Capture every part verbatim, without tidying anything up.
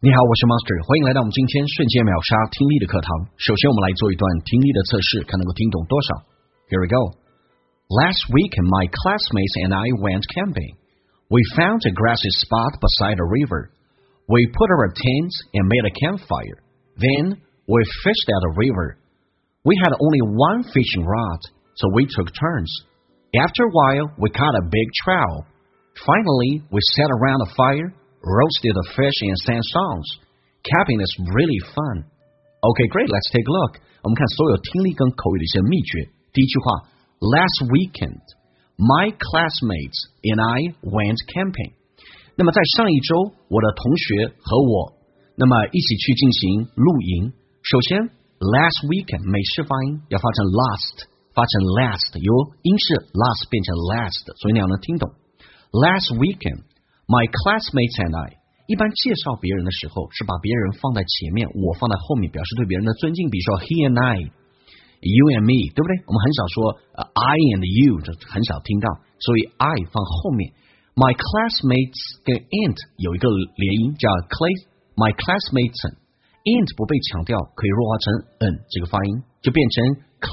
你好，我是 Master， 欢迎来到我们今天瞬间秒杀听力的课堂。首先我们来做一段听力的测试，看能够听懂多少。Here we go. Last weekend, my classmates and I went camping. We found a grassy spot beside a river. We put our tents and made a campfire. Then we fished at the river. We had only one fishing rod, so we took turns. After a while, we caught a big trout. Finally, we sat around a fire.Roasted the fish and sang songs. Camping is really fun. Okay, great. Let's take a look. 我们看所有听力跟口语的一些秘诀。第一句话 ，Last weekend, my classmates and I went camping. 那么在上一周，我的同学和我，那么一起去进行露营。首先 ，last weekend 美式发音要发成 last， 发成 last， 由英式 last 变成 last， 所以你要能听懂。Last weekend.My classmates and I 一般介绍别人的时候是把别人放在前面，我放在后面，表示对别人的尊敬。比如说 he and I, you and me， 对不对？我们很少说、uh, I and you， 这很少听到，所以 I 放后面。My classmates 跟 and 有一个连音叫 my classmates and 不被强调，可以弱化成 n 这个发音，就变成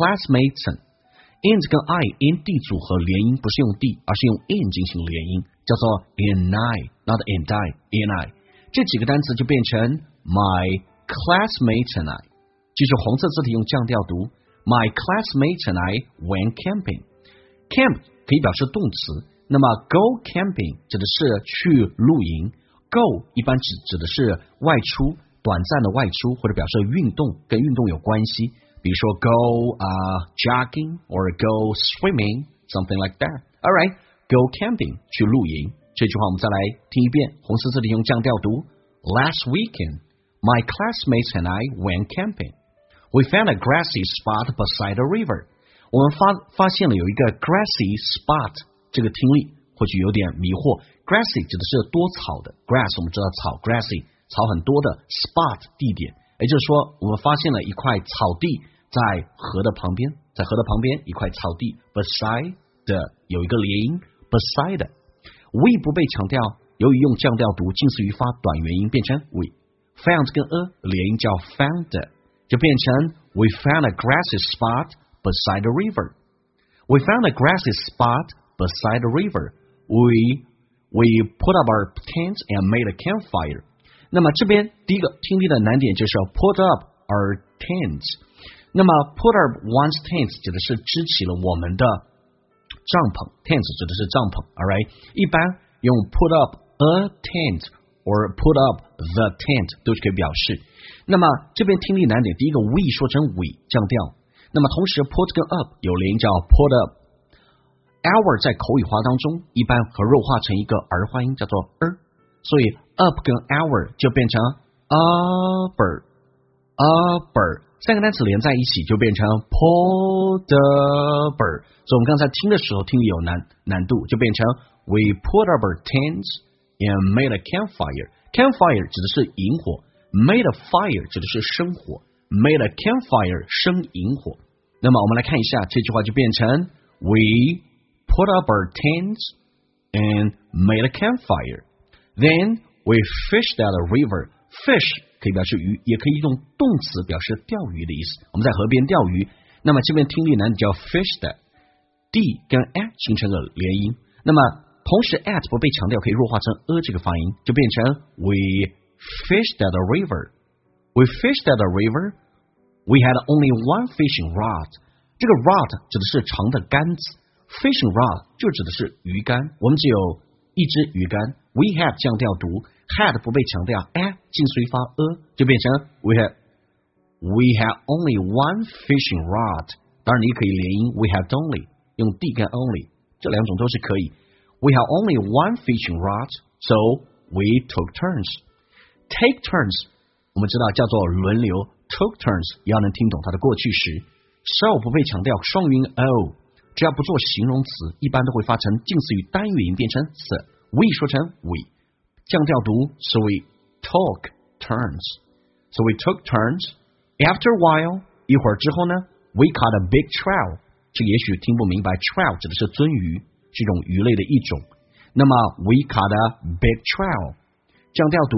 classmates。and 跟 I and D 组合连音，不是用 D， 而是用 in 进行连音，叫做 and I not and I and I 这几个单词就变成 my classmates and I。 记住红色字体用降调读 my classmates and I went camping。 Camp 可以表示动词，那么 go camping 指的是去露营， go 一般指指的是外出，短暂的外出，或者表示运动，跟运动有关系，比如说 go、uh, jogging or go swimming something like that。 Alright, go camping 去露营。这句话我们再来听一遍，红色字体用降调读 Last weekend, my classmates and I went camping. We found a grassy spot beside a river. 我们发发现了有一个 grassy spot， 这个听力或许有点迷惑。 Grassy 指的是多草的， grass 我们知道草 grassy 草很多的 spot 地点，也就是说我们发现了一块草地在河的旁边，在河的旁边一块草地 beside 的有一个连音 beside。 we 不被强调，由于用降调读，近似于发短元音，变成 we。 found 跟 a 连音叫 found， 就变成 we found a grassy spot beside a river. We found a grassy spot beside a river. We we put up our tents and made a campfire. 那么这边第一个听力的难点就是 put up our tents。 那么 put up one's tents 指的是支起了我们的帐篷， tents 指的是帐篷 alright， 一般用 put up a tent or put up the tent 都是可以表示。那么这边听力难点，第一个 we 说成 we 降调，那么同时 put 跟 up 有连音叫 put up。 our 在口语化当中一般和弱化成一个儿化音叫做 er， 所以 up 跟 our 就变成 upper upper，三个单词连在一起就变成 put up， 所以我们刚才听的时候听力有难难度，就变成 we put up our tents and made a campfire。 campfire 指的是萤火， made a fire 指的是生火， made a campfire 生萤火。那么我们来看一下这句话就变成 we put up our tents and made a campfire. Then we fished at a river. Fish可以表示鱼，也可以用动词表示钓鱼的意思。我们在河边钓鱼，那么这边听力难叫 fished D 跟 at 形成了连音，那么同时 at 不被强调，可以弱化成 a 这个发音，就变成 we fished at a river. We fished at a river. We had only one fishing rod. 这个 rod 指的是长的杆子， fishing rod 就指的是鱼竿，我们只有一只鱼竿。 We had 降调读， had 不被强调， at 近似于发 a 就变成 we had we had only one fishing rod。 当然你可以连音 we had only， 用 d 跟 only 这两种都是可以。 We had only one fishing rod, so we took turns. Take turns 我们知道叫做轮流， took turns 也要能听懂它的过去时。 so 不被强调，双元 o 只要不做形容词一般都会发成近似于单元音，变成 s。 we 说成 we， 降调读 so we took turns. So we took turns. After a while 一会儿之后呢 we caught a big trout。 这个也许听不明白， trout 指的是鳟鱼，是一种鱼类的一种。那么 we caught a big trout， 降调读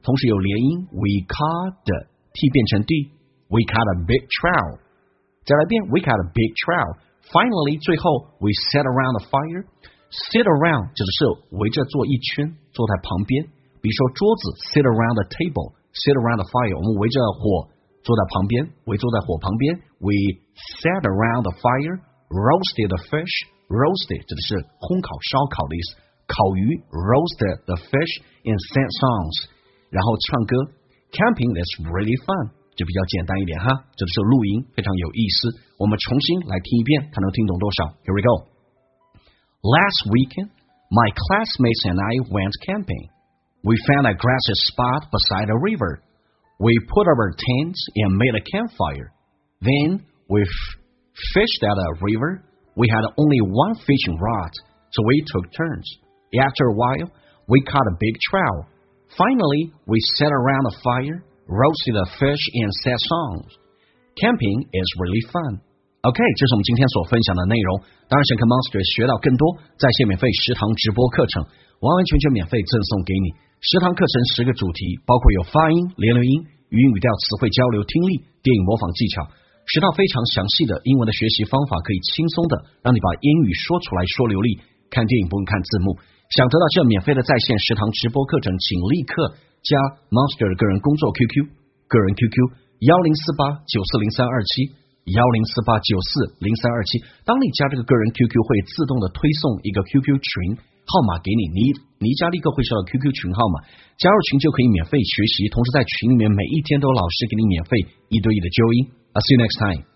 同时有连音 we caught t 变成 d we caught a big trout 再来遍 we caught a big trout finally 最后 we sat around the fire sit around 指的是围着坐一圈坐在旁边比如说桌子 sit around the table sit around the fire 我们围着火坐在旁边围坐在火旁边 we sat around the fire roasted the fish roasted 指的是烘烤烧烤的意思烤鱼 roasted the fish and sang songs 然后唱歌 camping is really fun 就比较简单一点哈这是录音非常有意思我们重新来听一遍看能听懂多少 Here we go Last weekend my classmates and I went camping we found a grassy spot beside a river we put up our tents and made a campfire then we f- fished at a river we had only one fishing rod so we took turns after a while we caught a big trout finally we sat around the fire roasted a fish and sang songs. Camping is really fun. OK, 这是我们今天所分享的内容。当然想跟 Monster 学到更多，在线免费十堂直播课程，完完全全免费赠送给你。十堂课程十个主题，包括有发音、连留音、语音语调、词汇交流、听力、电影模仿技巧，十套非常详细的英文的学习方法，可以轻松的让你把英语说出来，说流利。看电影不用看字幕。想得到这免费的在线十堂直播课程，请立刻加 Monster 的个人工作 Q Q， 个人 Q Q 一零四八九四零三二七一零四八九四零三二七。当你加这个个人 Q Q， 会自动的推送一个 Q Q 群号码给你，你你一加立刻会收到 Q Q 群号码，加入群就可以免费学习，同时在群里面每一天都有老师给你免费一对一的纠音。I'll see you next time.